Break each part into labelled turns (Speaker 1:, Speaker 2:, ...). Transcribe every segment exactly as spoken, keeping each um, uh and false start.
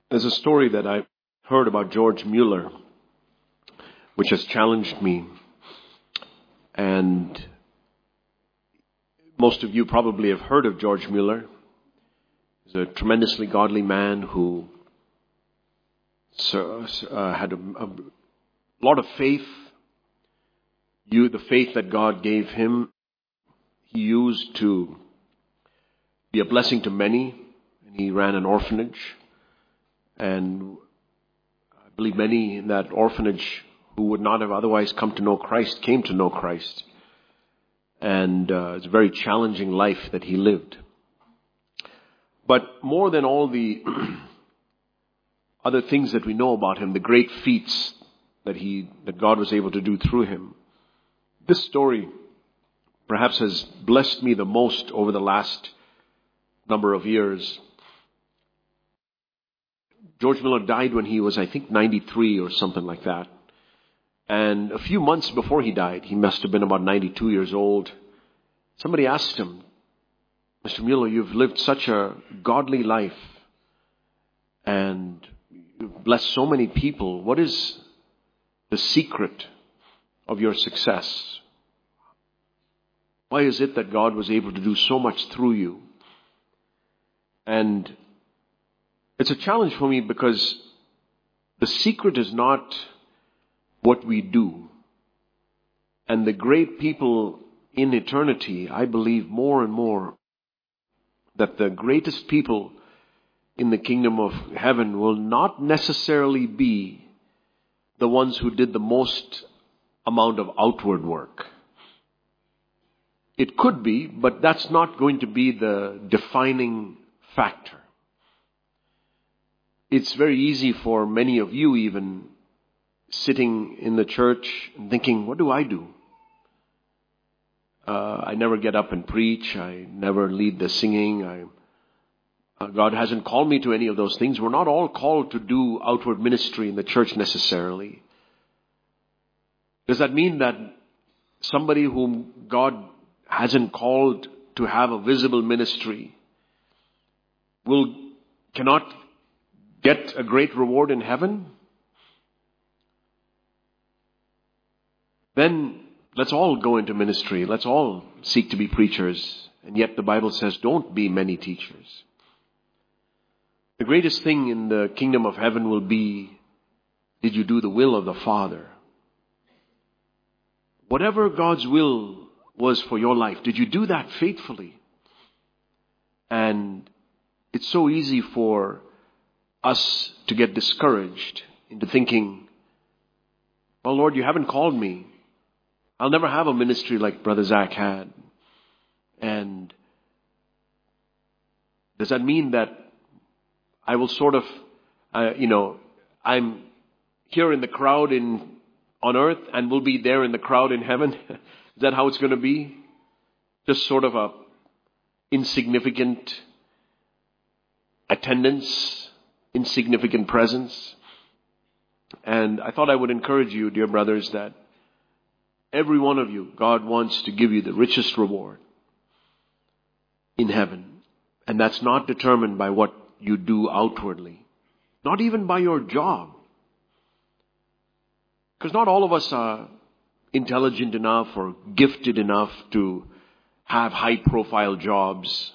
Speaker 1: There's a story that I heard about George Mueller, which has challenged me. And most of you probably have heard of George Mueller. He's a tremendously godly man who uh, had a, a lot of faith. You, the faith that God gave him, he used to be a blessing to many. And he ran an orphanage. And I believe many in that orphanage who would not have otherwise come to know Christ came to know Christ. And uh, it's a very challenging life that he lived. But more than all the other things that we know about him, the great feats that he that God was able to do through him, this story perhaps has blessed me the most over the last number of years. George Mueller died when he was, I think, ninety-three or something like that. And a few months before he died, he must have been about ninety-two years old. Somebody asked him, Mister Mueller, you've lived such a godly life and you've blessed so many people. What is the secret of your success? Why is it that God was able to do so much through you? And it's a challenge for me because the secret is not what we do. And the great people in eternity, I believe more and more that the greatest people in the kingdom of heaven will not necessarily be the ones who did the most amount of outward work. It could be, but that's not going to be the defining factor. It's very easy for many of you even sitting in the church and thinking, what do I do? Uh, I never get up and preach. I never lead the singing. I, uh, God hasn't called me to any of those things. We're not all called to do outward ministry in the church necessarily. Does that mean that somebody whom God hasn't called to have a visible ministry will cannot get a great reward in heaven? Then let's all go into ministry. Let's all seek to be preachers. And yet the Bible says, don't be many teachers. The greatest thing in the kingdom of heaven will be, did you do the will of the Father? Whatever God's will was for your life, did you do that faithfully? And it's so easy for us to get discouraged into thinking, well, Lord, you haven't called me. I'll never have a ministry like Brother Zach had. And does that mean that I will sort of, uh, you know, I'm here in the crowd in on earth and will be there in the crowd in heaven? Is that how it's going to be? Just sort of a insignificant attendance, insignificant presence. And I thought I would encourage you, dear brothers, that every one of you, God wants to give you the richest reward in heaven. And that's not determined by what you do outwardly. Not even by your job. Because not all of us are intelligent enough or gifted enough to have high-profile jobs.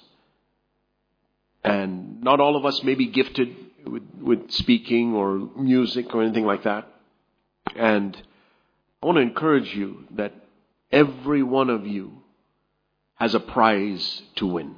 Speaker 1: And not all of us may be gifted with, with speaking or music or anything like that. And I want to encourage you that every one of you has a prize to win.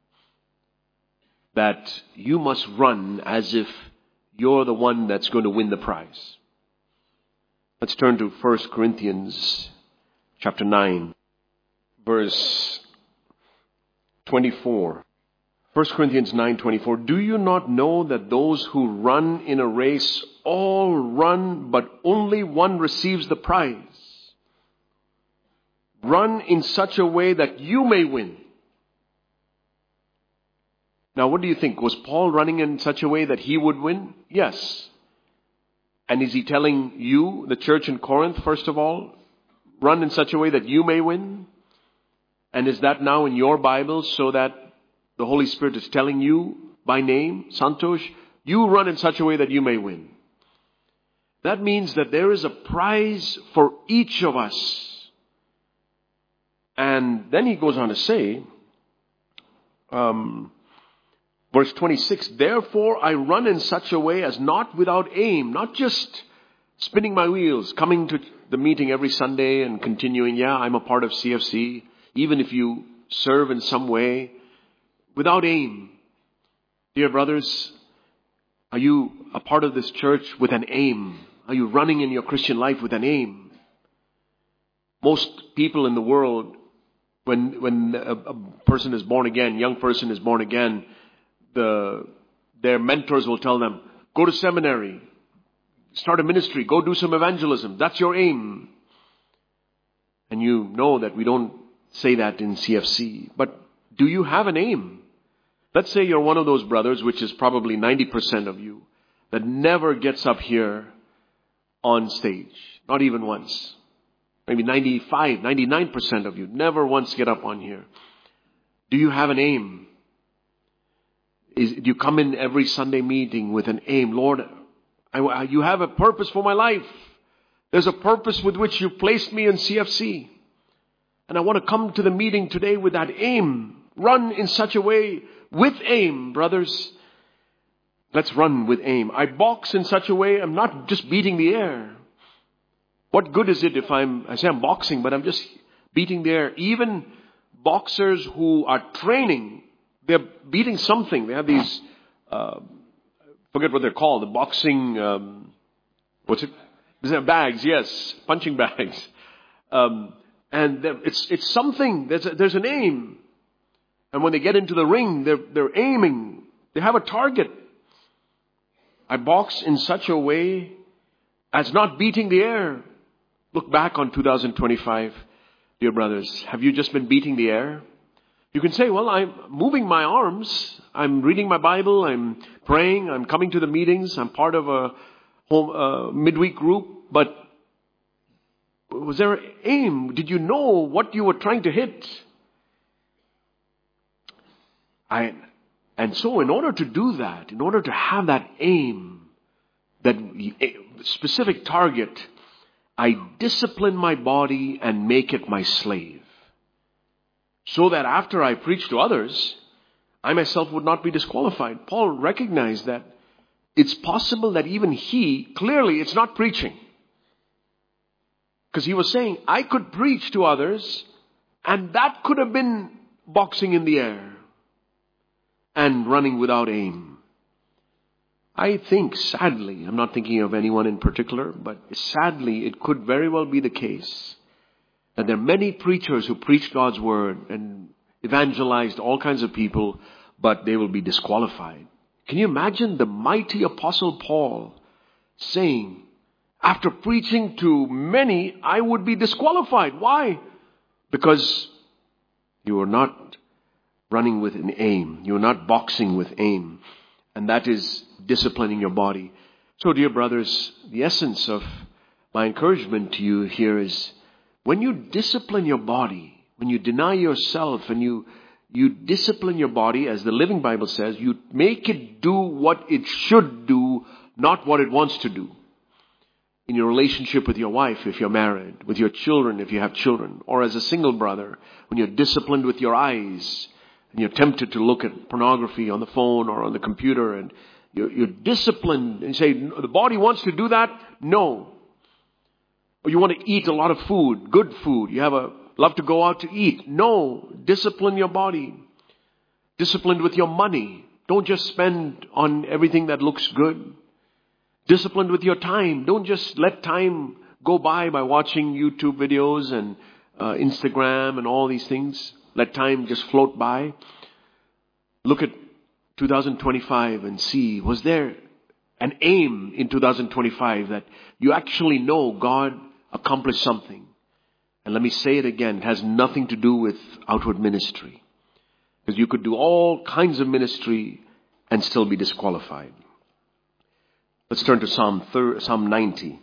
Speaker 1: That you must run as if you're the one that's going to win the prize. Let's turn to First Corinthians chapter nine, verse twenty-four. First Corinthians nine twenty-four. Do you not know that those who run in a race all run, but only one receives the prize? Run in such a way that you may win. Now, what do you think? Was Paul running in such a way that he would win? Yes. And is he telling you, the church in Corinth, first of all, run in such a way that you may win? And is that now in your Bible so that the Holy Spirit is telling you by name, Santosh, You run in such a way that you may win. That means that there is a prize for each of us. And then he goes on to say, um, verse twenty-six, therefore I run in such a way as not without aim, not just spinning my wheels, coming to the meeting every Sunday and continuing, yeah, I'm a part of C F C, even if you serve in some way, without aim. Dear brothers, are you a part of this church with an aim? Are you running in your Christian life with an aim? Most people in the world, when when a, a person is born again, young person is born again, the their mentors will tell them, go to seminary, start a ministry, go do some evangelism. That's your aim. And you know that we don't say that in C F C. But do you have an aim? Let's say you're one of those brothers, which is probably ninety percent of you, that never gets up here on stage. Not even once. Maybe ninety-five, ninety-nine percent of you never once get up on here. Do you have an aim? Is, do you come in every Sunday meeting with an aim? Lord, I, I, you have a purpose for my life. There's a purpose with which you placed me in C F C. And I want to come to the meeting today with that aim. Run in such a way with aim, brothers. Let's run with aim. I box in such a way I'm not just beating the air. What good is it if I'm, I say I'm boxing, but I'm just beating the air. Even boxers who are training, they're beating something. They have these, uh, forget what they're called, the boxing, um, what's it? Is that bags? Yes, punching bags. Um, and it's it's something. There's a, there's an aim. And when they get into the ring, they're they're aiming. They have a target. I box in such a way as not beating the air. Look back on two thousand twenty-five, dear brothers. Have you just been beating the air? You can say, well, I'm moving my arms. I'm reading my Bible. I'm praying. I'm coming to the meetings. I'm part of a home uh, midweek group. But was there an aim? Did you know what you were trying to hit? I, and so in order to do that, in order to have that aim, that specific target, I discipline my body and make it my slave. So that after I preach to others, I myself would not be disqualified. Paul recognized that it's possible that even he, clearly it's not preaching. Because he was saying, I could preach to others, and that could have been boxing in the air and running without aim. I think, sadly, I'm not thinking of anyone in particular, but sadly, it could very well be the case that there are many preachers who preach God's word and evangelized all kinds of people, but they will be disqualified. Can you imagine the mighty apostle Paul saying, after preaching to many, I would be disqualified. Why? Because you are not running with an aim. You are not boxing with aim. And that is disciplining your body. So, dear brothers, the essence of my encouragement to you here is when you discipline your body, when you deny yourself and you you discipline your body, as the Living Bible says, you make it do what it should do, not what it wants to do. In your relationship with your wife, if you're married, with your children, if you have children, or as a single brother, when you're disciplined with your eyes, and you're tempted to look at pornography on the phone or on the computer, and you're, you're disciplined, and you say, the body wants to do that? No. Or you want to eat a lot of food, good food. You have a love to go out to eat. No. Discipline your body. Disciplined with your money. Don't just spend on everything that looks good. Disciplined with your time. Don't just let time go by by watching YouTube videos and uh, Instagram and all these things. Let time just float by. Look at two thousand twenty-five and see, was there an aim in two thousand twenty-five that you actually know God accomplished something? And let me say it again, it has nothing to do with outward ministry. Because you could do all kinds of ministry and still be disqualified. Let's turn to Psalm thirty, Psalm ninety.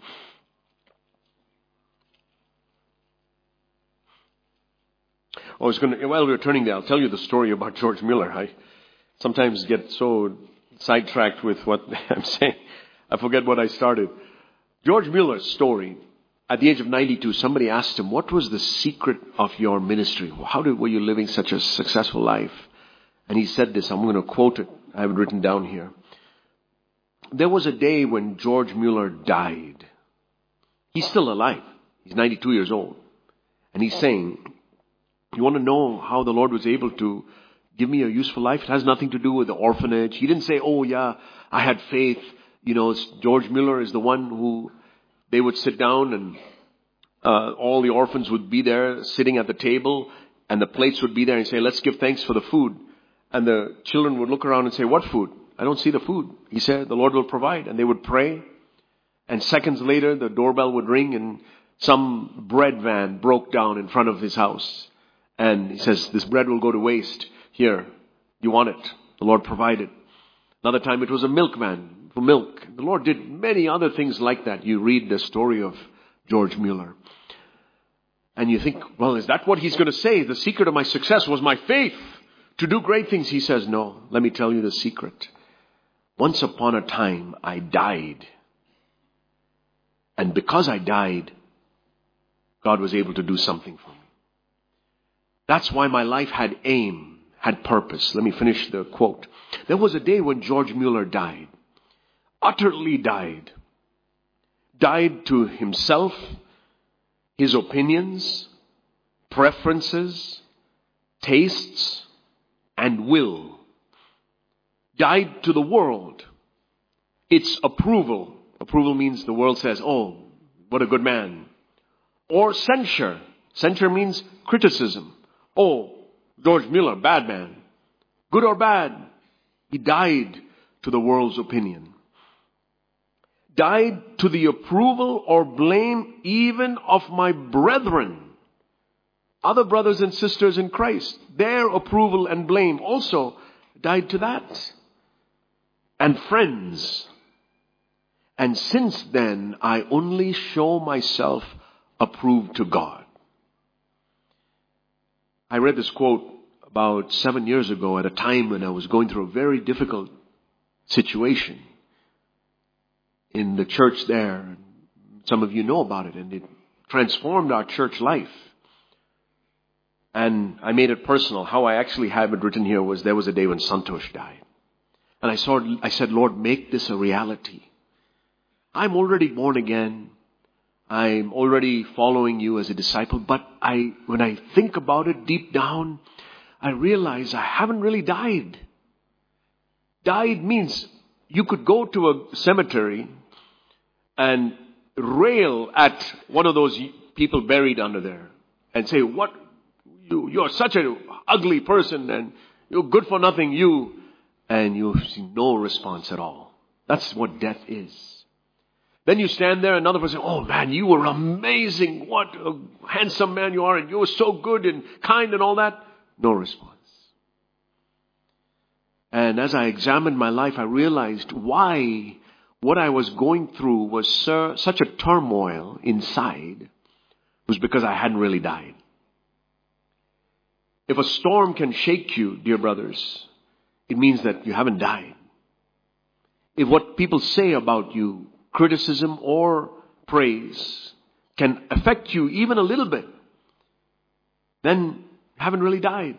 Speaker 1: Oh, it's going to, while we're turning there, I'll tell you the story about George Miller. I sometimes get so sidetracked with what I'm saying. I forget what I started. George Mueller's story. At the age of ninety-two, somebody asked him, what was the secret of your ministry? How did, were you living such a successful life? And he said this, I'm going to quote it. I have it written down here. There was a day when George Mueller died. He's still alive. He's ninety-two years old. And he's saying, you want to know how the Lord was able to give me a useful life? It has nothing to do with the orphanage. He didn't say, oh yeah, I had faith. You know, George Mueller is the one who, they would sit down and uh, all the orphans would be there sitting at the table and the plates would be there and say, let's give thanks for the food. And the children would look around and say, what food? I don't see the food. He said, the Lord will provide. And they would pray. And seconds later, the doorbell would ring and some bread van broke down in front of his house. And he says, this bread will go to waste. Here, you want it. The Lord provided. Another time it was a milkman for milk. The Lord did many other things like that. You read the story of George Mueller. And you think, well, is that what he's going to say? The secret of my success was my faith to do great things. He says, no, let me tell you the secret. Once upon a time, I died. And because I died, God was able to do something for me. That's why my life had aim, had purpose. Let me finish the quote. There was a day when George Mueller died. Utterly died. Died to himself, his opinions, preferences, tastes, and will. Died to the world. Its approval. Approval means the world says, oh, what a good man. Or censure. Censure means criticism. Oh, George Mueller, bad man. Good or bad, he died to the world's opinion. Died to the approval or blame even of my brethren. Other brothers and sisters in Christ. Their approval and blame also died to that. And friends. And since then, I only show myself approved to God. I read this quote about seven years ago at a time when I was going through a very difficult situation in the church there. Some of you know about it, and it transformed our church life. And I made it personal. How I actually have it written here was, there was a day when Santosh died. And I saw, I said, Lord, make this a reality. I'm already born again. I'm already following you as a disciple. But I, when I think about it deep down, I realize I haven't really died. Died means you could go to a cemetery and rail at one of those people buried under there and say, what, you, you're such an ugly person and you're good for nothing, you, and you see no response at all. That's what death is. Then you stand there, another person, oh man, you were amazing. What a handsome man you are, and you were so good and kind and all that. No response. And as I examined my life, I realized why what I was going through was sur- such a turmoil inside was because I hadn't really died. If a storm can shake you, dear brothers, it means that you haven't died. If what people say about you, criticism or praise, can affect you even a little bit, then you haven't really died.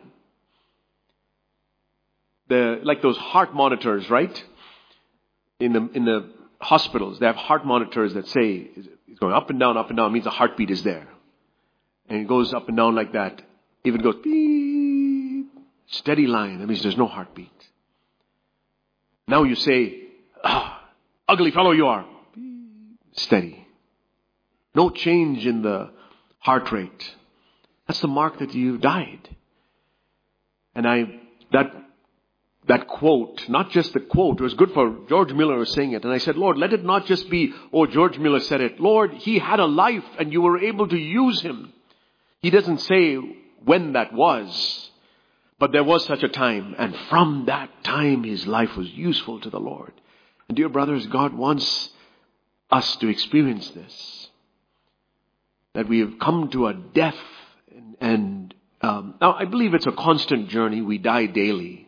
Speaker 1: The, like those heart monitors, right? In the, in the hospitals, they have heart monitors that say it's going up and down, up and down. It means the heartbeat is there. And it goes up and down like that. If it goes beep, steady line, that means there's no heartbeat. Now you say, ah, ugly fellow you are. Steady. No change in the heart rate. That's the mark that you've died. And I, that, that quote, not just the quote, it was good for George Mueller was saying it. And I said, Lord, let it not just be, oh, George Mueller said it. Lord, he had a life and you were able to use him. He doesn't say when that was, but there was such a time. And from that time, his life was useful to the Lord. And dear brothers, God wants us to experience this. That we have come to a death. And, and um, now I believe it's a constant journey. We die daily.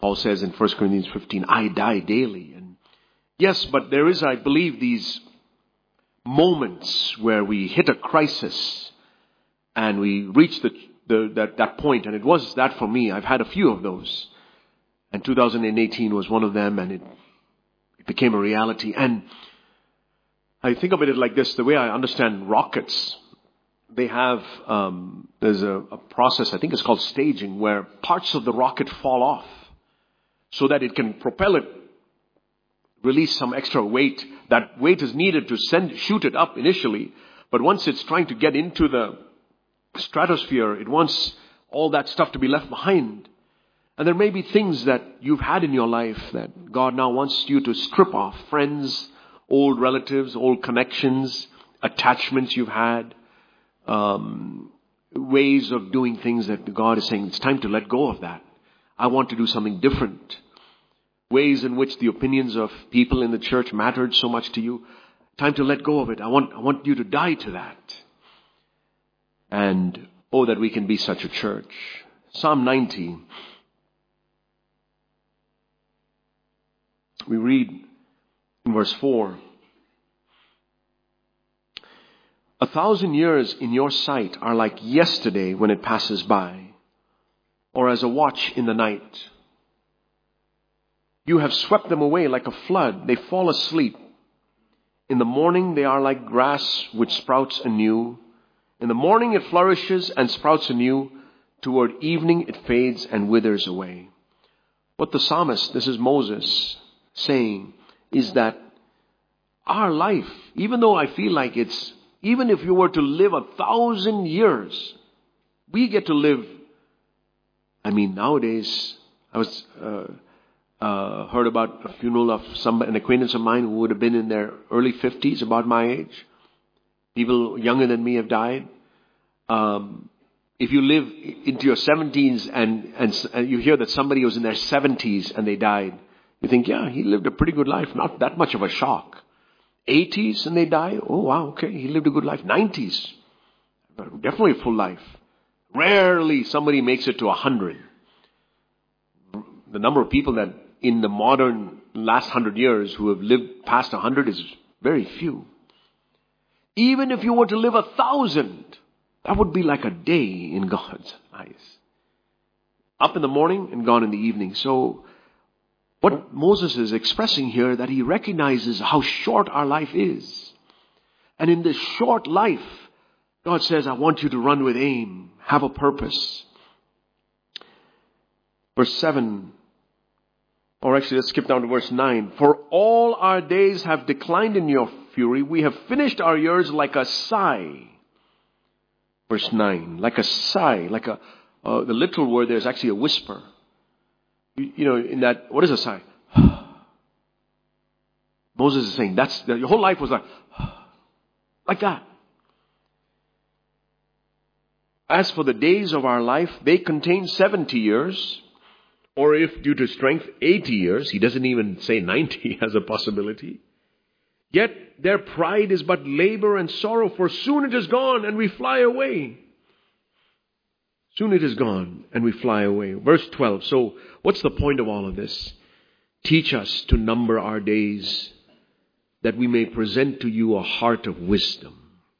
Speaker 1: Paul says in First Corinthians fifteen, I die daily. And yes, but there is, I believe, these moments where we hit a crisis and we reach the, the that, that point. And it was that for me. I've had a few of those. And two thousand eighteen was one of them, and it, it became a reality. And I think of it like this, the way I understand rockets. They have, um, there's a, a process, I think it's called staging, where parts of the rocket fall off so that it can propel it, release some extra weight. That weight is needed to send, shoot it up initially. But once it's trying to get into the stratosphere, it wants all that stuff to be left behind. And there may be things that you've had in your life that God now wants you to strip off. Friends, old relatives, old connections, attachments you've had. Um, ways of doing things that God is saying, it's time to let go of that. I want to do something different. Ways in which the opinions of people in the church mattered so much to you. Time to let go of it. I want, I want you to die to that. And, oh, that we can be such a church. Psalm ninety. We read in verse four. A thousand years in your sight are like yesterday when it passes by, or as a watch in the night. You have swept them away like a flood. They fall asleep. In the morning they are like grass which sprouts anew. In the morning it flourishes and sprouts anew. Toward evening it fades and withers away. What the psalmist, this is Moses, saying is that our life, even though I feel like it's Even if you were to live a thousand years, we get to live. I mean, nowadays, I was uh, uh, heard about a funeral of some an acquaintance of mine who would have been in their early fifties, about my age. People younger than me have died. Um, if you live into your seventies and, and and you hear that somebody was in their seventies and they died, you think, yeah, he lived a pretty good life. Not that much of a shock. eighties and they die. Oh, wow, okay, he lived a good life. nineties, definitely a full life. Rarely somebody makes it to one hundred. The number of people that in the modern last one hundred years who have lived past one hundred is very few. Even if you were to live a thousand, that would be like a day in God's eyes. Up in the morning and gone in the evening. So what Moses is expressing here, that he recognizes how short our life is. And in this short life, God says, I want you to run with aim, have a purpose. Verse seven, or actually let's skip down to verse nine. For all our days have declined in your fury. We have finished our years like a sigh. Verse nine, like a sigh, like a, uh, the literal word there is actually a whisper. You know, in that, what is a sigh? Moses is saying, that's, your whole life was like, like that. As for the days of our life, they contain seventy years, or if due to strength, eighty years. He doesn't even say ninety as a possibility. Yet their pride is but labor and sorrow, for soon it is gone and we fly away. Soon it is gone and we fly away. Verse twelve. So what's the point of all of this? Teach us to number our days, that we may present to you a heart of wisdom.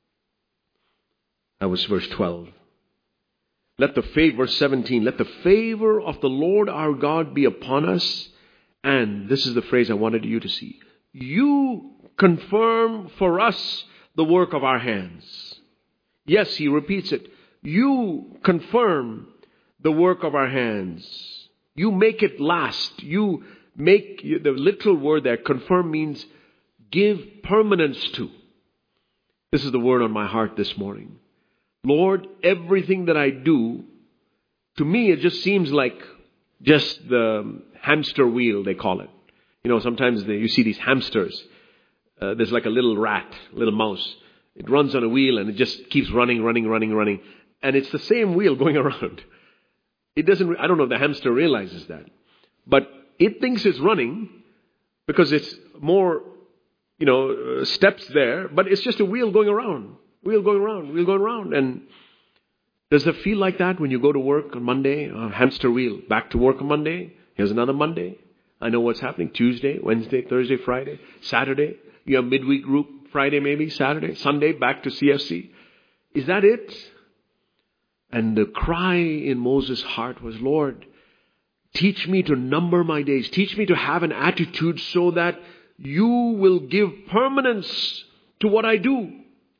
Speaker 1: That was verse twelve. Let the favor, verse seventeen, let the favor of the Lord our God be upon us. And this is the phrase I wanted you to see. You confirm for us the work of our hands. Yes, he repeats it. You confirm the work of our hands. You make it last. You make, the literal word there, confirm, means give permanence to. This is the word on my heart this morning. Lord, everything that I do, to me it just seems like just the hamster wheel, they call it. You know, sometimes they, you see these hamsters. Uh, there's like a little rat, little mouse. It runs on a wheel and it just keeps running, running, running, running. And it's the same wheel going around. It doesn't, I don't know if the hamster realizes that. But it thinks it's running because it's more, you know, steps there. But it's just a wheel going around. Wheel going around, wheel going around. And does it feel like that when you go to work on Monday? A hamster wheel. Back to work on Monday. Here's another Monday. I know what's happening. Tuesday, Wednesday, Thursday, Friday, Saturday. You have midweek group, Friday maybe, Saturday, Sunday, back to C F C. Is that it? And the cry in Moses' heart was, Lord, teach me to number my days. Teach me to have an attitude so that you will give permanence to what I do.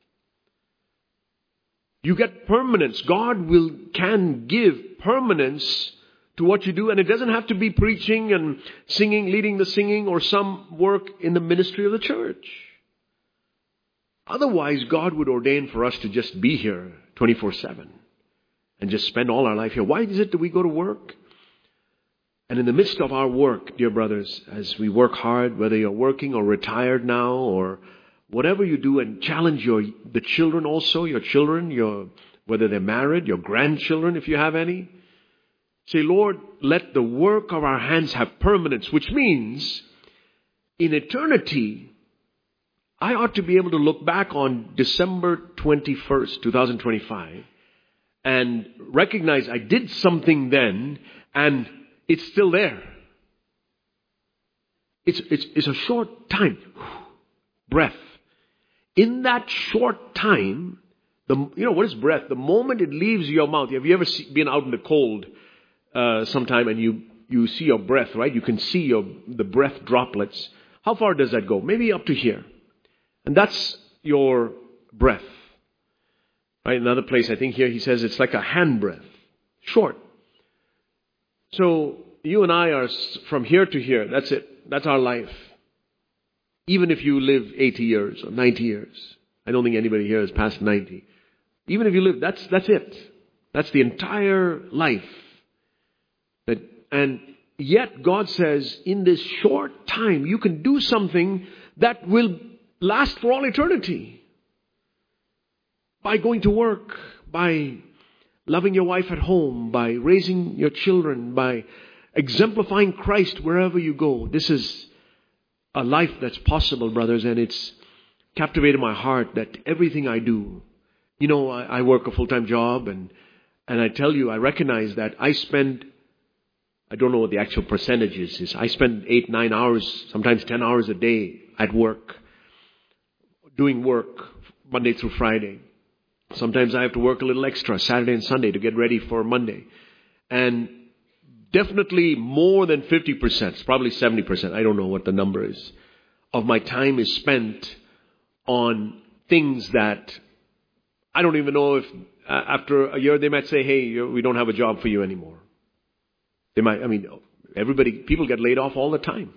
Speaker 1: You get permanence. God will can give permanence to what you do. And it doesn't have to be preaching and singing, leading the singing, or some work in the ministry of the church. Otherwise, God would ordain for us to just be here twenty-four seven and just spend all our life here. Why is it that we go to work? And in the midst of our work, dear brothers, as we work hard, whether you're working or retired now or whatever you do, and challenge your the children also, your children, your whether they're married, your grandchildren, if you have any. Say, Lord, let the work of our hands have permanence, which means in eternity, I ought to be able to look back on December twenty-first, twenty twenty-five, and recognize I did something then, and it's still there. It's, it's, it's a short time. Breath. In that short time, the you know, what is breath? The moment it leaves your mouth. Have you ever see, been out in the cold uh, sometime and you, you see your breath, right? You can see your the breath droplets. How far does that go? Maybe up to here. And that's your breath. Right? Another place, I think here he says it's like a hand breath. Short. So you and I are from here to here. That's it. That's our life. Even if you live eighty years or ninety years. I don't think anybody here has passed ninety. Even if you live, that's that's it. That's the entire life. That, and yet God says, in this short time, you can do something that will last for all eternity. By going to work, by loving your wife at home, by raising your children, by exemplifying Christ wherever you go. This is a life that's possible, brothers, and it's captivated my heart that everything I do, you know, I, I work a full-time job, and and I tell you, I recognize that I spend, I don't know what the actual percentage is, is I spend eight, nine hours, sometimes ten hours a day at work, doing work Monday through Friday. Sometimes I have to work a little extra Saturday and Sunday to get ready for Monday. And definitely more than fifty percent, it's probably seventy percent, I don't know what the number is, of my time is spent on things that I don't even know if uh, after a year they might say, hey, you're, we don't have a job for you anymore. They might, I mean, everybody, people get laid off all the time.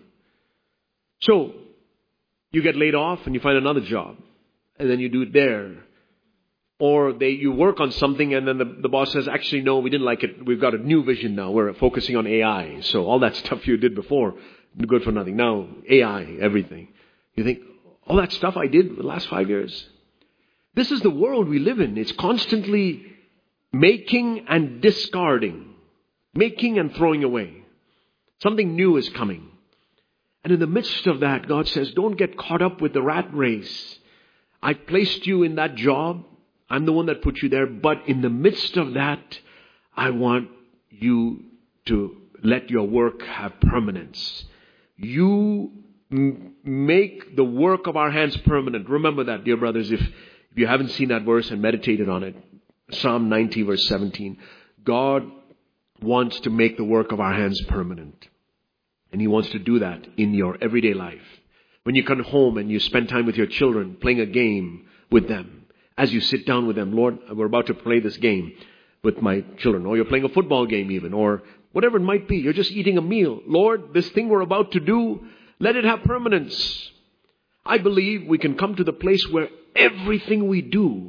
Speaker 1: So you get laid off and you find another job and then you do it there. Or they, you work on something and then the, the boss says, actually, no, we didn't like it. We've got a new vision now. We're focusing on A I. So all that stuff you did before, good for nothing. Now, A I, everything. You think, all that stuff I did the last five years. This is the world we live in. It's constantly making and discarding. Making and throwing away. Something new is coming. And in the midst of that, God says, don't get caught up with the rat race. I placed you in that job. I'm the one that put you there. But in the midst of that, I want you to let your work have permanence. You m- make the work of our hands permanent. Remember that, dear brothers, if, if you haven't seen that verse and meditated on it. Psalm ninety, verse seventeen. God wants to make the work of our hands permanent. And He wants to do that in your everyday life. When you come home and you spend time with your children, playing a game with them. As you sit down with them, Lord, we're about to play this game with my children. Or you're playing a football game even. Or whatever it might be. You're just eating a meal. Lord, this thing we're about to do, let it have permanence. I believe we can come to the place where everything we do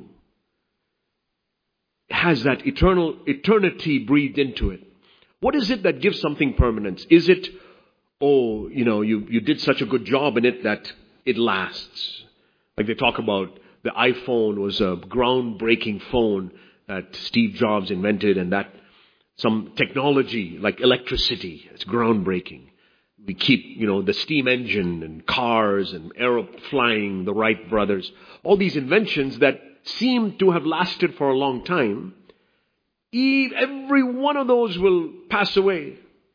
Speaker 1: has that eternal eternity breathed into it. What is it that gives something permanence? Is it, oh, you know, you, you did such a good job in it that it lasts? Like they talk about the iPhone was a groundbreaking phone that Steve Jobs invented, and that some technology like electricity, it's groundbreaking. We keep, you know, the steam engine and cars and aero flying, the Wright brothers, all these inventions that seem to have lasted for a long time. Every one of those will pass away.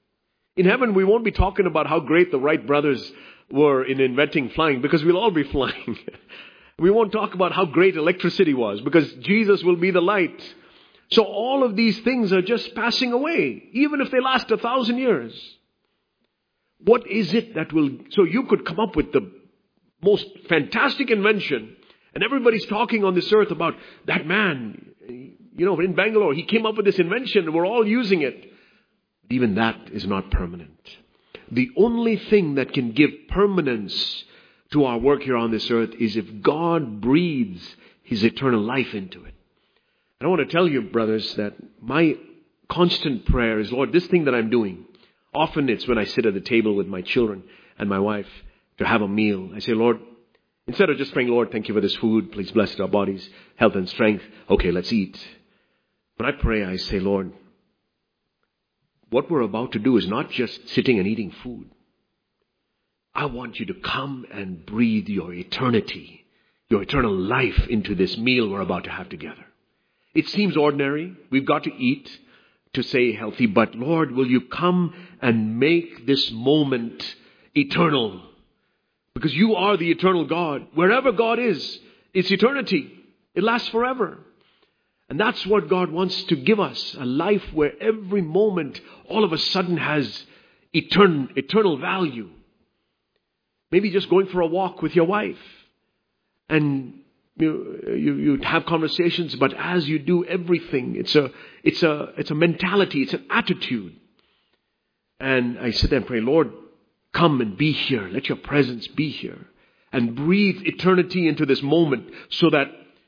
Speaker 1: In heaven, we won't be talking about how great the Wright brothers were in inventing flying, because we'll all be flying. We won't talk about how great electricity was, because Jesus will be the light. So all of these things are just passing away, even if they last a thousand years. What is it that will... So you could come up with the most fantastic invention, and everybody's talking on this earth about that man, you know, in Bangalore, he came up with this invention, and we're all using it. But even that is not permanent. The only thing that can give permanence to our work here on this earth is if God breathes His eternal life into it. And I want to tell you, brothers, that my constant prayer is, Lord, this thing that I'm doing, often it's when I sit at the table with my children and my wife to have a meal. I say, Lord, instead of just praying, Lord, thank you for this food. Please bless our bodies, health and strength. Okay, let's eat. When I pray, I say, Lord, what we're about to do is not just sitting and eating food. I want you to come and breathe your eternity, your eternal life into this meal we're about to have together. It seems ordinary. We've got to eat to stay healthy. But Lord, will you come and make this moment eternal? Because you are the eternal God. Wherever God is, it's eternity. It lasts forever. And that's what God wants to give us. A life where every moment all of a sudden has etern- eternal value. Maybe just going for a walk with your wife. And you, you, you have conversations, but as you do everything, it's a, it's a, it's a mentality, it's an attitude. And I sit there and pray, Lord, come and be here. Let your presence be here. And breathe eternity into this moment so that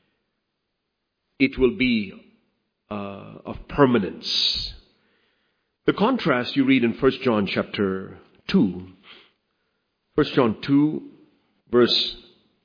Speaker 1: it will be uh, of permanence. The contrast you read in First John chapter two. First John two, verse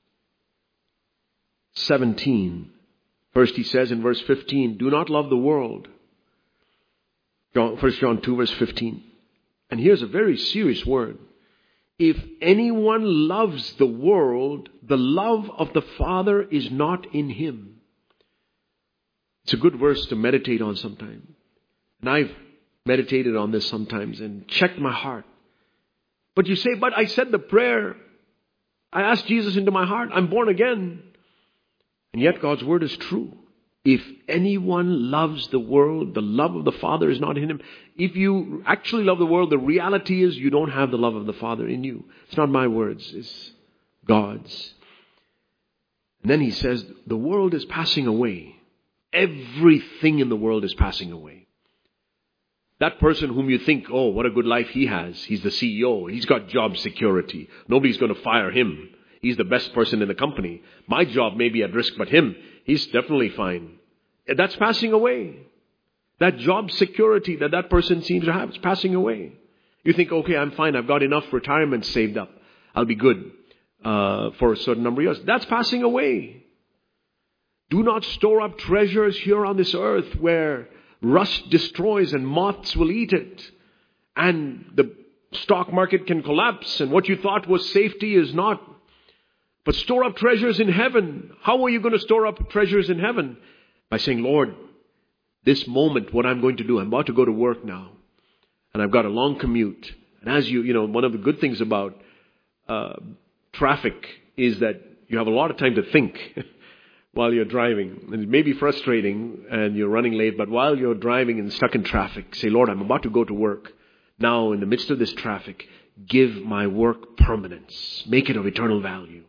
Speaker 1: seventeen. First he says in verse fifteen, do not love the world. John, First John two, verse fifteen. And here's a very serious word. If anyone loves the world, the love of the Father is not in him. It's a good verse to meditate on sometime. And I've meditated on this sometimes and checked my heart. But you say, but I said the prayer. I asked Jesus into my heart. I'm born again. And yet God's word is true. If anyone loves the world, the love of the Father is not in him. If you actually love the world, the reality is you don't have the love of the Father in you. It's not my words, it's God's. And then he says, the world is passing away. Everything in the world is passing away. That person whom you think, oh, what a good life he has. He's the C E O. He's got job security. Nobody's going to fire him. He's the best person in the company. My job may be at risk, but him, he's definitely fine. That's passing away. That job security that that person seems to have is passing away. You think, okay, I'm fine. I've got enough retirement saved up. I'll be good uh, for a certain number of years. That's passing away. Do not store up treasures here on this earth where rust destroys and moths will eat it. And the stock market can collapse and what you thought was safety is not. But store up treasures in heaven. How are you going to store up treasures in heaven? By saying, Lord, this moment, what I'm going to do, I'm about to go to work now. And I've got a long commute. And as you, you know, one of the good things about uh, traffic is that you have a lot of time to think while you're driving. And it may be frustrating and you're running late, but while you're driving and stuck in traffic, say, Lord, I'm about to go to work. Now, in the midst of this traffic, give my work permanence. Make it of eternal value.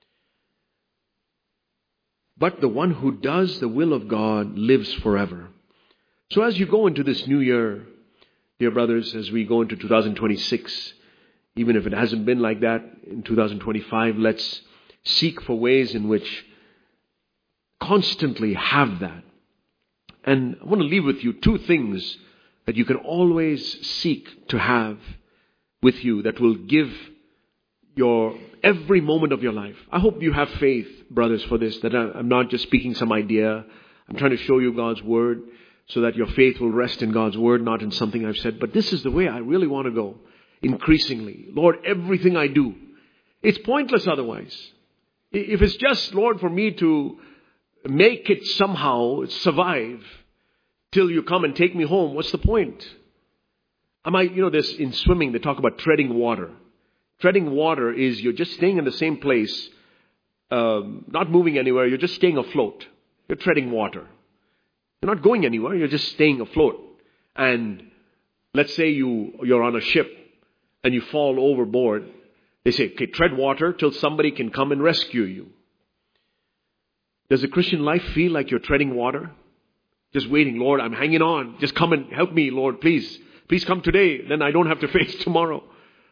Speaker 1: But the one who does the will of God lives forever. So as you go into this new year, dear brothers, as we go into two thousand twenty-six, even if it hasn't been like that in two thousand twenty-five, let's seek for ways in which constantly have that. And I want to leave with you two things that you can always seek to have with you that will give your every moment of your life. I hope you have faith, brothers, for this, that I'm not just speaking some idea. I'm trying to show you God's word so that your faith will rest in God's word, not in something I've said. But this is the way I really want to go, increasingly. Lord, everything I do, it's pointless otherwise. If it's just, Lord, for me to make it somehow survive till you come and take me home, what's the point? I might, you know, this in swimming, they talk about treading water. Treading water is you're just staying in the same place, um, not moving anywhere. You're just staying afloat. You're treading water. You're not going anywhere. You're just staying afloat. And let's say you, you're on a ship and you fall overboard. They say, okay, tread water till somebody can come and rescue you. Does the Christian life feel like you're treading water? Just waiting, Lord, I'm hanging on. Just come and help me, Lord, please. Please come today. Then I don't have to face tomorrow.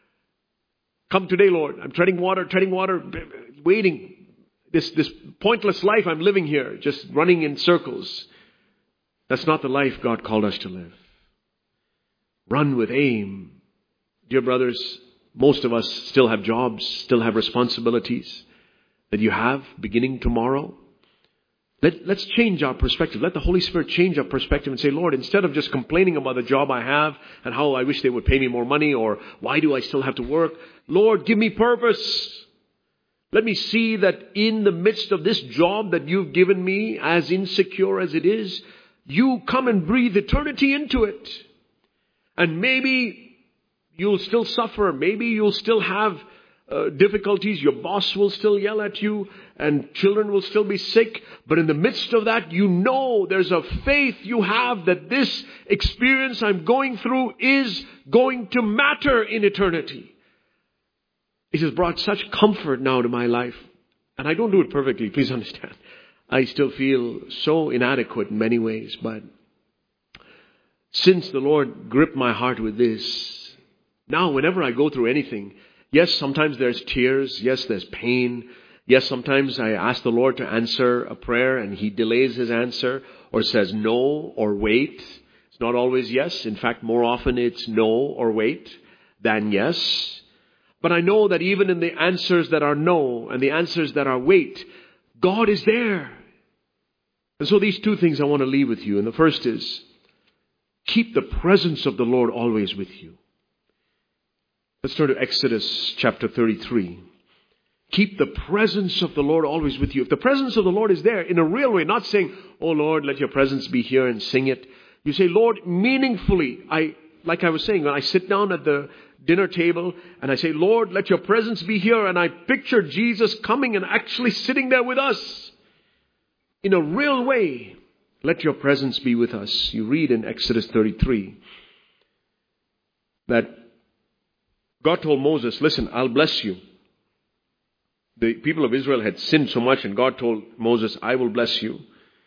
Speaker 1: Come today, Lord. I'm treading water, treading water, waiting. This, this pointless life I'm living here, just running in circles. That's not the life God called us to live. Run with aim. Dear brothers, most of us still have jobs, still have responsibilities that you have beginning tomorrow. Let, let's change our perspective. Let the Holy Spirit change our perspective and say, Lord, instead of just complaining about the job I have and how I wish they would pay me more money or why do I still have to work? Lord, give me purpose. Let me see that in the midst of this job that you've given me, as insecure as it is, you come and breathe eternity into it. And maybe you'll still suffer. Maybe you'll still have uh, difficulties. Your boss will still yell at you and children will still be sick. But in the midst of that, you know there's a faith you have that this experience I'm going through is going to matter in eternity. It has brought such comfort now to my life. And I don't do it perfectly, please understand. I still feel so inadequate in many ways. But since the Lord gripped my heart with this, now whenever I go through anything, yes, sometimes there's tears. Yes, there's pain. Yes, sometimes I ask the Lord to answer a prayer and He delays His answer or says no or wait. It's not always yes. In fact, more often it's no or wait than yes. But I know that even in the answers that are no and the answers that are wait, God is there. And so these two things I want to leave with you. And the first is, keep the presence of the Lord always with you. Let's turn to Exodus chapter thirty-three. Keep the presence of the Lord always with you. If the presence of the Lord is there in a real way, not saying, oh Lord, let your presence be here and sing it. You say, Lord, meaningfully, I, like I was saying, when I sit down at the dinner table and I say, Lord, let your presence be here. And I picture Jesus coming and actually sitting there with us in a real way. Let your presence be with us. You read in Exodus thirty-three that God told Moses, listen, I'll bless you. The people of Israel had sinned so much and God told Moses, I will bless you.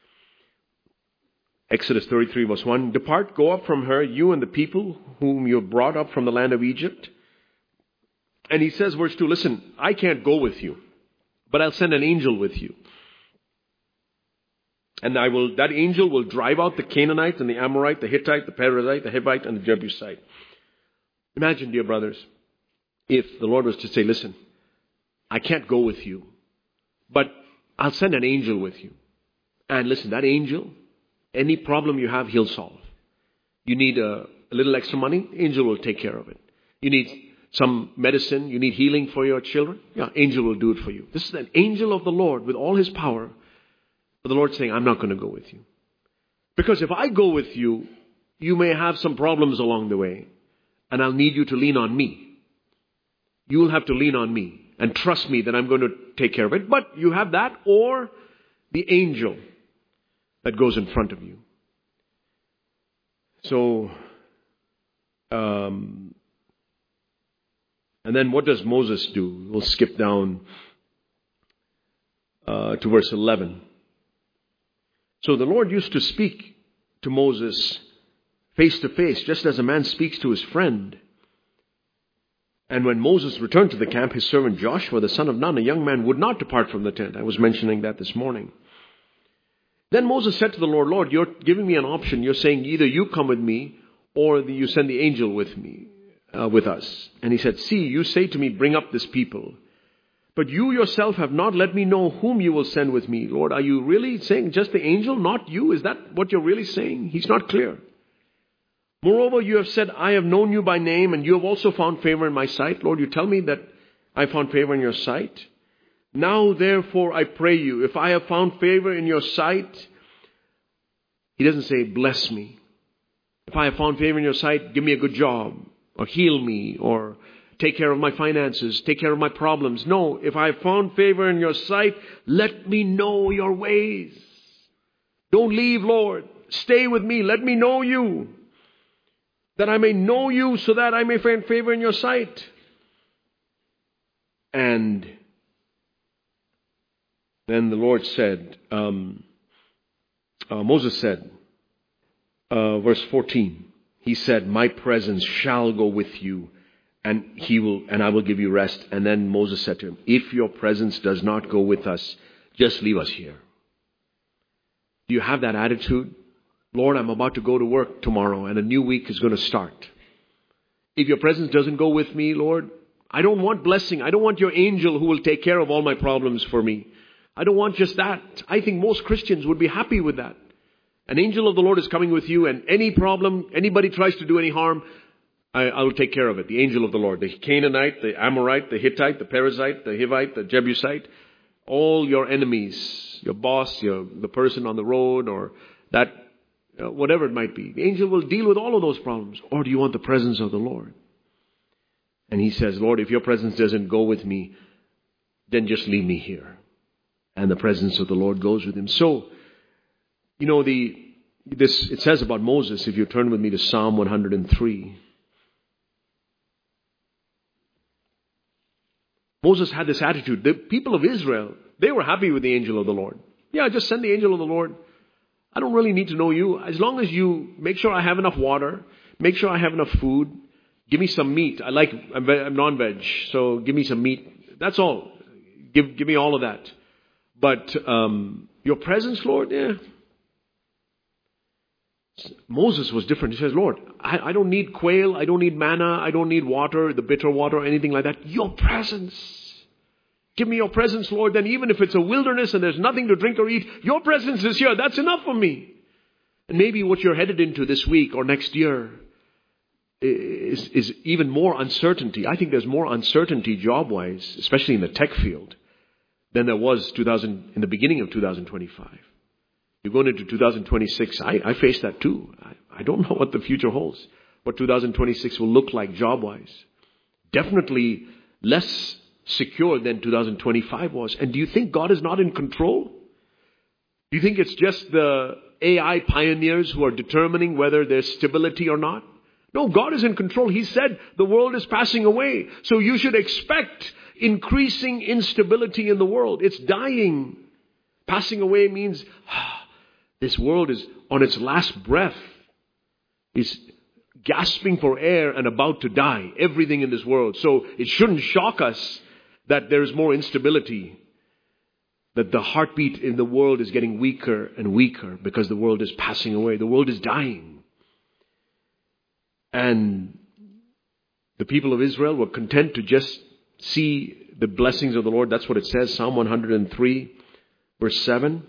Speaker 1: Exodus thirty-three verse one, depart, go up from her, you and the people whom you have brought up from the land of Egypt. And he says, verse two, listen, I can't go with you, but I'll send an angel with you. And I will, that angel will drive out the Canaanite and the Amorite, the Hittite, the Perizzite, the Hivite, and the Jebusite. Imagine, dear brothers, if the Lord was to say, listen, I can't go with you, but I'll send an angel with you. And listen, that angel, any problem you have, he'll solve. You need a, a little extra money, angel will take care of it. You need some medicine, you need healing for your children, yeah, angel will do it for you. This is an angel of the Lord with all His power. But the Lord's saying, I'm not going to go with you. Because if I go with you, you may have some problems along the way. And I'll need you to lean on me. You will have to lean on me and trust me that I'm going to take care of it. But you have that or the angel that goes in front of you. So, um, and then what does Moses do? We'll skip down uh, to verse eleven. So the Lord used to speak to Moses face to face, just as a man speaks to his friend. And when Moses returned to the camp, his servant Joshua, the son of Nun, a young man, would not depart from the tent. I was mentioning that this morning. Then Moses said to the Lord, Lord, you're giving me an option. You're saying either you come with me or you send the angel with me, uh, with us. And he said, see, you say to me, bring up this people. But you yourself have not let me know whom you will send with me. Lord, are you really saying just the angel, not you? Is that what you're really saying? He's not clear. Moreover, you have said, I have known you by name, and you have also found favor in my sight. Lord, you tell me that I found favor in your sight. Now, therefore, I pray you, if I have found favor in your sight, he doesn't say, bless me. If I have found favor in your sight, give me a good job, or heal me, or take care of my finances, take care of my problems. No, if I have found favor in your sight, let me know your ways. Don't leave, Lord. Stay with me. Let me know you, that I may know you so that I may find favor in your sight. And then the Lord said, um, uh, Moses said, uh, verse fourteen, he said, my presence shall go with you, and he will, and I will give you rest. And then Moses said to him, if your presence does not go with us, just leave us here. Do you have that attitude? Lord, I'm about to go to work tomorrow and a new week is going to start. If your presence doesn't go with me, Lord, I don't want blessing. I don't want your angel who will take care of all my problems for me. I don't want just that. I think most Christians would be happy with that. An angel of the Lord is coming with you, and any problem, anybody tries to do any harm, I, I will take care of it. The angel of the Lord, the Canaanite, the Amorite, the Hittite, the Perizzite, the Hivite, the Jebusite, all your enemies, your boss, your the person on the road, or that, uh, whatever it might be. The angel will deal with all of those problems. Or do you want the presence of the Lord? And he says, Lord, if your presence doesn't go with me, then just leave me here. And the presence of the Lord goes with him. So, you know, the this it says about Moses, if you turn with me to Psalm one hundred three. Moses had this attitude. The people of Israel, they were happy with the angel of the Lord. Yeah, just send the angel of the Lord. I don't really need to know you. As long as you make sure I have enough water, make sure I have enough food, give me some meat. I like, I'm, I'm non-veg, so give me some meat. That's all. Give, give me all of that. But um, your presence, Lord, yeah. Moses was different. He says, Lord, I, I don't need quail. I don't need manna. I don't need water, the bitter water, or anything like that. Your presence. Give me your presence, Lord. Then even if it's a wilderness and there's nothing to drink or eat, your presence is here. That's enough for me. And maybe what you're headed into this week or next year is, is even more uncertainty. I think there's more uncertainty job-wise, especially in the tech field, than there was two thousand in the beginning of two thousand twenty-five. You're going into two thousand twenty-six. I, I face that too. I, I don't know what the future holds, what two thousand twenty-six will look like job-wise. Definitely less secure than two thousand twenty-five was. And do you think God is not in control? Do you think it's just the A I pioneers who are determining whether there's stability or not? No, God is in control. He said the world is passing away. So you should expect increasing instability in the world. It's dying. Passing away means ah, this world is on its last breath. It's gasping for air and about to die. Everything in this world. So it shouldn't shock us that there is more instability. That the heartbeat in the world is getting weaker and weaker because the world is passing away. The world is dying. And the people of Israel were content to just see the blessings of the Lord. That's what it says. Psalm one hundred three, verse seven.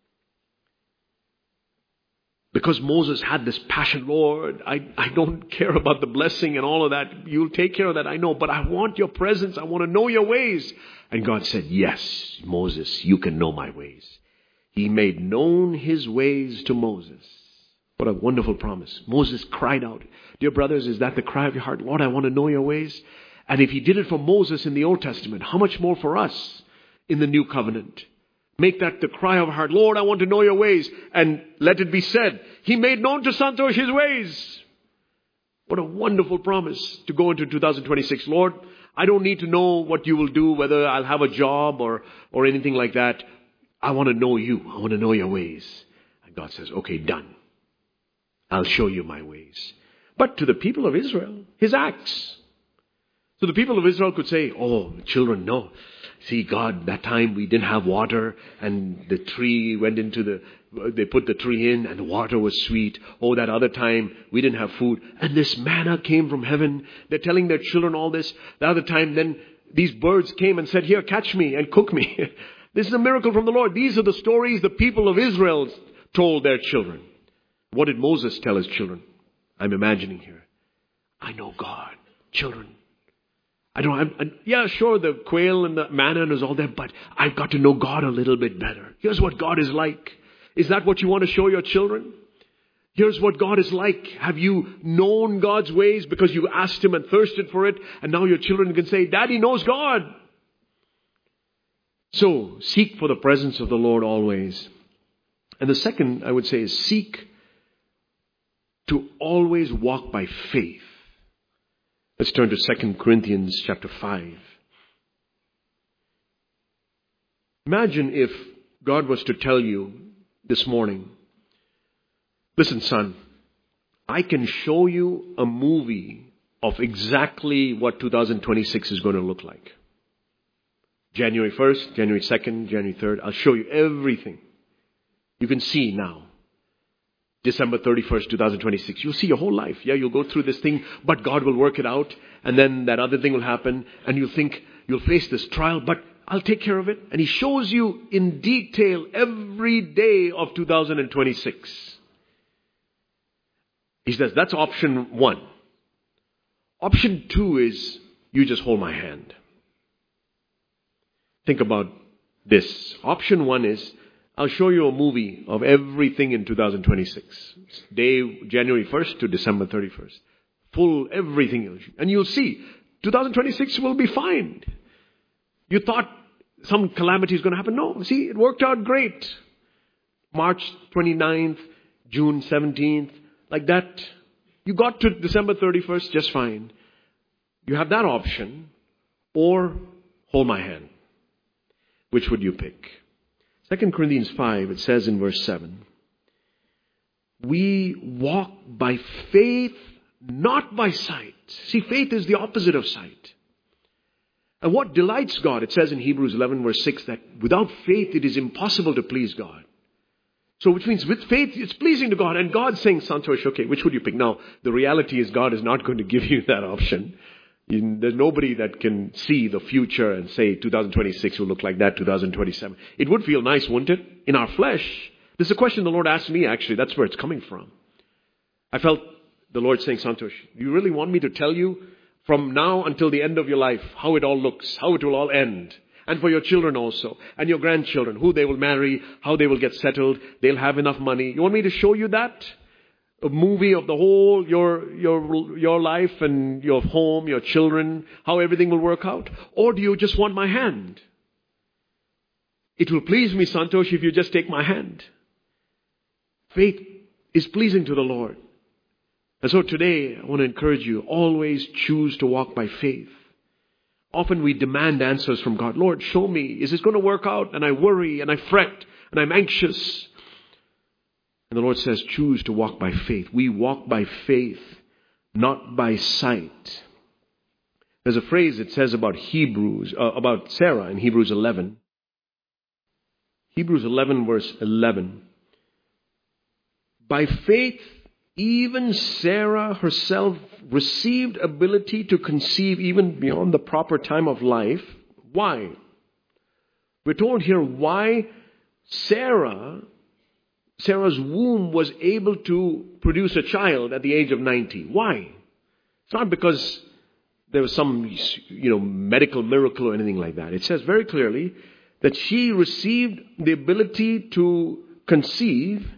Speaker 1: Because Moses had this passion, Lord, I, I don't care about the blessing and all of that. You'll take care of that, I know. But I want your presence. I want to know your ways. And God said, yes, Moses, you can know my ways. He made known his ways to Moses. What a wonderful promise. Moses cried out. Dear brothers, is that the cry of your heart? Lord, I want to know your ways. And if he did it for Moses in the Old Testament, how much more for us in the New Covenant? Make that the cry of our heart. Lord, I want to know your ways. And let it be said, he made known to Santosh his ways. What a wonderful promise to go into two thousand twenty-six. Lord, I don't need to know what you will do, whether I'll have a job or, or anything like that. I want to know you. I want to know your ways. And God says, okay, done. I'll show you my ways. But to the people of Israel, his acts. So the people of Israel could say, oh, children, no. See, God, that time we didn't have water and the tree went into the, they put the tree in and the water was sweet. Oh, that other time we didn't have food. And this manna came from heaven. They're telling their children all this. The other time then these birds came and said, here, catch me and cook me. This is a miracle from the Lord. These are the stories the people of Israel told their children. What did Moses tell his children? I'm imagining here. I know God. Children. I don't, I'm, I'm, yeah, sure, the quail and the manna is all there, but I've got to know God a little bit better. Here's what God is like. Is that what you want to show your children? Here's what God is like. Have you known God's ways because you asked Him and thirsted for it? And now your children can say, Daddy knows God. So seek for the presence of the Lord always. And the second, I would say, is seek to always walk by faith. Let's turn to Second Corinthians chapter five. Imagine if God was to tell you this morning, listen, son, I can show you a movie of exactly what two thousand twenty-six is going to look like. January first, January second, January third. I'll show you everything. You can see now. December thirty-first, twenty twenty-six. You'll see your whole life. Yeah, you'll go through this thing, but God will work it out. And then that other thing will happen. And you'll think, you'll face this trial, but I'll take care of it. And He shows you in detail every day of two thousand twenty-six. He says, that's option one. Option two is, you just hold my hand. Think about this. Option one is, I'll show you a movie of everything in two thousand twenty-six. Day, January first to December thirty-first. Full everything. And you'll see, two thousand twenty-six will be fine. You thought some calamity is going to happen. No, see, it worked out great. March twenty-ninth, June seventeenth, like that. You got to December thirty-first just fine. You have that option. Or hold my hand. Which would you pick? Second Corinthians five, it says in verse seven, we walk by faith, not by sight. See, faith is the opposite of sight. And what delights God? It says in Hebrews eleven verse six that without faith it is impossible to please God. So which means with faith it's pleasing to God. And God's saying, Santosh, okay, which would you pick? Now, the reality is God is not going to give you that option. There's nobody that can see the future and say two thousand twenty-six will look like that, two thousand twenty-seven. It would feel nice, wouldn't it? In our flesh. This is a question the Lord asked me, actually. That's where it's coming from. I felt the Lord saying, Santosh, do you really want me to tell you from now until the end of your life how it all looks, how it will all end? And for your children also, and your grandchildren, who they will marry, how they will get settled, they'll have enough money. You want me to show you that? A movie of the whole, your, your, your life and your home, your children, how everything will work out? Or do you just want my hand? It will please me, Santosh, if you just take my hand. Faith is pleasing to the Lord. And so today, I want to encourage you, always choose to walk by faith. Often we demand answers from God. Lord, show me, is this going to work out? And I worry and I fret and I'm anxious. And the Lord says, choose to walk by faith. We walk by faith, not by sight. There's a phrase it says about Hebrews, uh, about Sarah in Hebrews eleven. Hebrews eleven verse eleven. By faith, even Sarah herself received ability to conceive even beyond the proper time of life. Why? We're told here why Sarah... Sarah's womb was able to produce a child at the age of ninety. Why? It's not because there was some, you know, medical miracle or anything like that. It says very clearly that she received the ability to conceive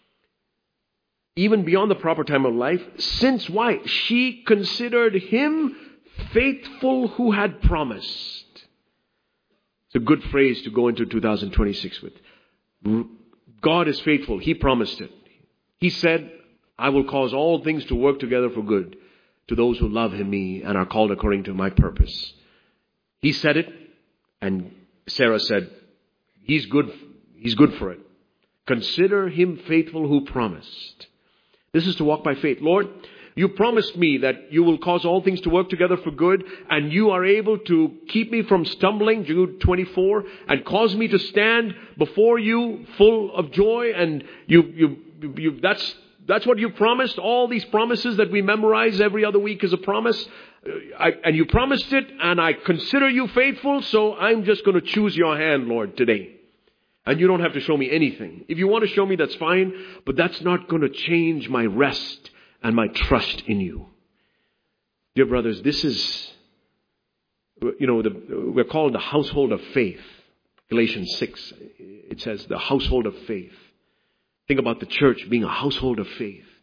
Speaker 1: even beyond the proper time of life. Since why? She considered Him faithful who had promised. It's a good phrase to go into two thousand twenty-six with. God is faithful. He promised it. He said, I will cause all things to work together for good to those who love Him, me, and are called according to my purpose. He said it, and Sarah said, He's good, He's good for it. Consider Him faithful who promised. This is to walk by faith. Lord, you promised me that you will cause all things to work together for good, and you are able to keep me from stumbling, Jude twenty-four, and cause me to stand before you full of joy. And you, you, you, that's, that's what you promised. All these promises that we memorize every other week is a promise. I, and you promised it, and I consider you faithful, so I'm just going to choose your hand, Lord, today. And you don't have to show me anything. If you want to show me, that's fine, but that's not going to change my rest and my trust in you. Dear brothers, this is, you know, the, we're called the household of faith. Galatians six, it says the household of faith. Think about the church being a household of faith.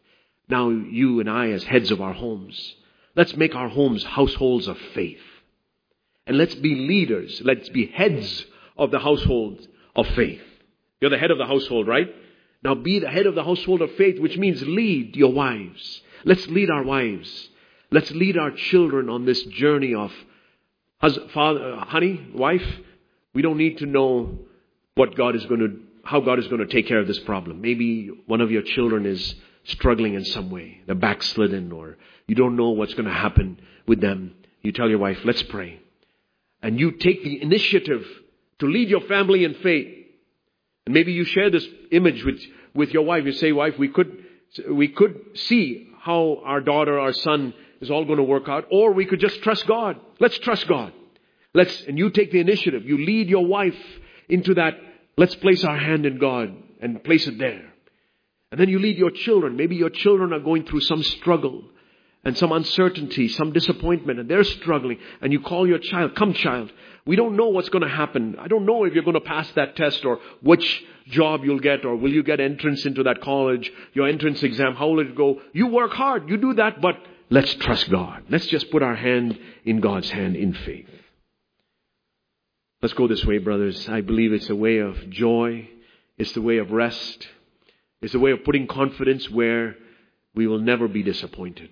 Speaker 1: Now you and I as heads of our homes, let's make our homes households of faith. And let's be leaders. Let's be heads of the household of faith. You're the head of the household, right? Now be the head of the household of faith, which means lead your wives. Let's lead our wives. Let's lead our children on this journey of, father, honey, wife, we don't need to know what God is going to, how God is going to take care of this problem. Maybe one of your children is struggling in some way. They're backslidden, or you don't know what's going to happen with them. You tell your wife, let's pray. And you take the initiative to lead your family in faith. And maybe you share this image with, with your wife. You say, wife, we could, we could see how our daughter, our son is all going to work out. Or we could just trust God. Let's trust God. Let's, and you take the initiative. You lead your wife into that. Let's place our hand in God and place it there. And then you lead your children. Maybe your children are going through some struggle and some uncertainty, some disappointment, and they're struggling. And you call your child, come child, we don't know what's going to happen. I don't know if you're going to pass that test or which job you'll get, or will you get entrance into that college, your entrance exam, how will it go? You work hard, you do that, but let's trust God. Let's just put our hand in God's hand in faith. Let's go this way, brothers. I believe it's a way of joy. It's the way of rest. It's a way of putting confidence where we will never be disappointed.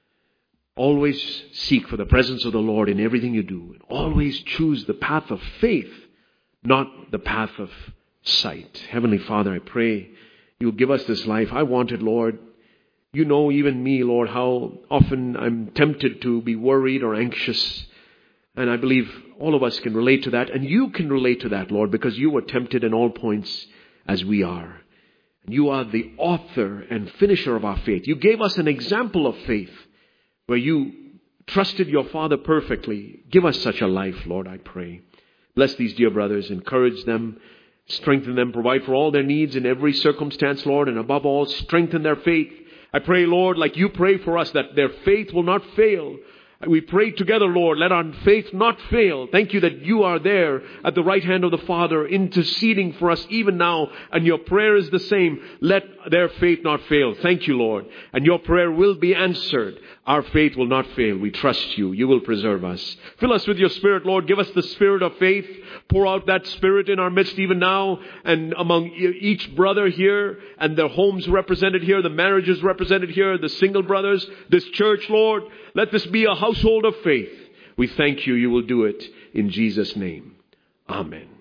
Speaker 1: Always seek for the presence of the Lord in everything you do. And always choose the path of faith, not the path of sight. Heavenly Father, I pray you'll give us this life. I want it, Lord. You know, even me, Lord, how often I'm tempted to be worried or anxious. And I believe all of us can relate to that. And you can relate to that, Lord, because you were tempted in all points as we are. And you are the author and finisher of our faith. You gave us an example of faith where you trusted your Father perfectly. Give us such a life, Lord, I pray. Bless these dear brothers. Encourage them. Strengthen them. Provide for all their needs in every circumstance, Lord. And above all, strengthen their faith. I pray, Lord, like you pray for us, that their faith will not fail. We pray together, Lord, let our faith not fail. Thank you that you are there at the right hand of the Father, interceding for us even now. And your prayer is the same. Let their faith not fail. Thank you, Lord. And your prayer will be answered. Our faith will not fail. We trust you. You will preserve us. Fill us with your Spirit, Lord. Give us the spirit of faith. Pour out that Spirit in our midst even now, and among each brother here, and their homes represented here, the marriages represented here, the single brothers, this church, Lord. Let this be a household of faith. We thank you. You will do it in Jesus' name. Amen.